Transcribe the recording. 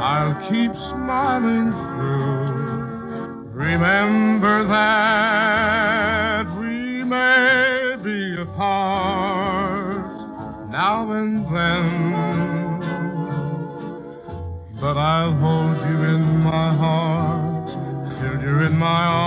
I'll keep smiling through. Remember that we may be apart now and then, but I'll hold you in my heart till you're in my arms.